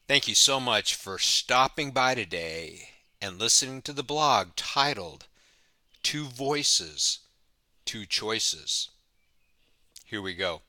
Thank you so much for stopping by today and listening to the blog titled Two Voices, Two Choices. Here we go.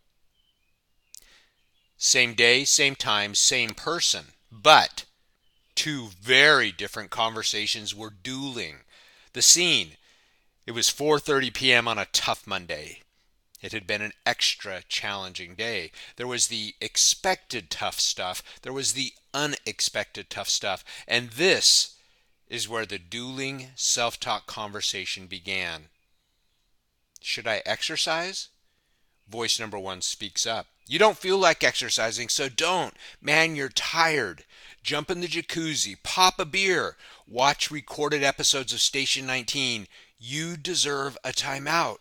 Same day, same time, same person, but two very different conversations were dueling. The scene, it was 4:30 p.m. on a tough Monday. It had been an extra challenging day. There was the expected tough stuff. There was the unexpected tough stuff. And this is where the dueling self-talk conversation began. Should I exercise? Voice number one speaks up. You don't feel like exercising, so don't. Man, you're tired. Jump in the jacuzzi, pop a beer, watch recorded episodes of Station 19. You deserve a timeout.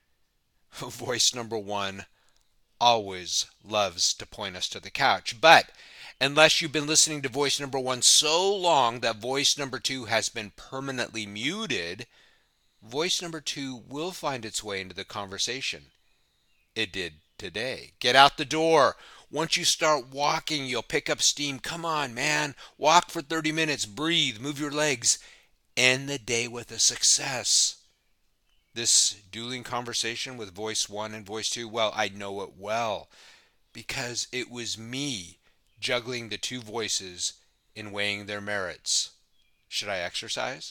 Voice number one always loves to point us to the couch. But unless you've been listening to voice number one so long that voice number two has been permanently muted, voice number two will find its way into the conversation. It did today. Get out the door. Once you start walking, you'll pick up steam. Come on, man. Walk for 30 minutes. Breathe. Move your legs. End the day with a success. This dueling conversation with voice one and voice two, well, I know it well because it was me juggling the two voices and weighing their merits. Should I exercise?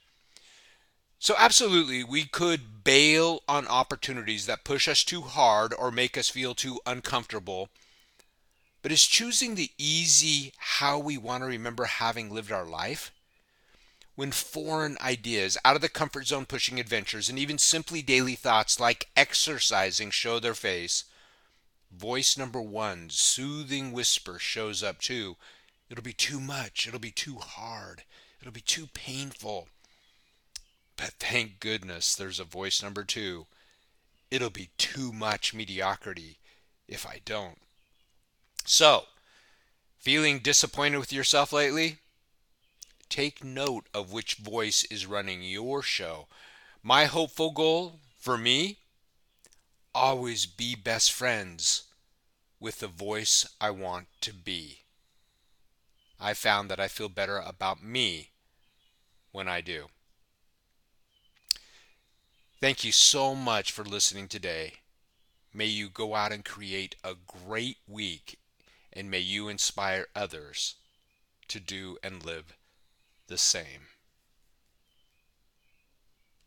So, absolutely, we could bail on opportunities that push us too hard or make us feel too uncomfortable. But is choosing the easy how we want to remember having lived our life? When foreign ideas, out of the comfort zone pushing adventures, and even simply daily thoughts like exercising show their face, voice number one's soothing whisper shows up too. It'll be too much. It'll be too hard. It'll be too painful. But thank goodness there's a voice number two. It'll be too much mediocrity if I don't. So, feeling disappointed with yourself lately? Take note of which voice is running your show. My hopeful goal for me, always be best friends with the voice I want to be. I found that I feel better about me when I do. Thank you so much for listening today. May you go out and create a great week, and may you inspire others to do and live the same.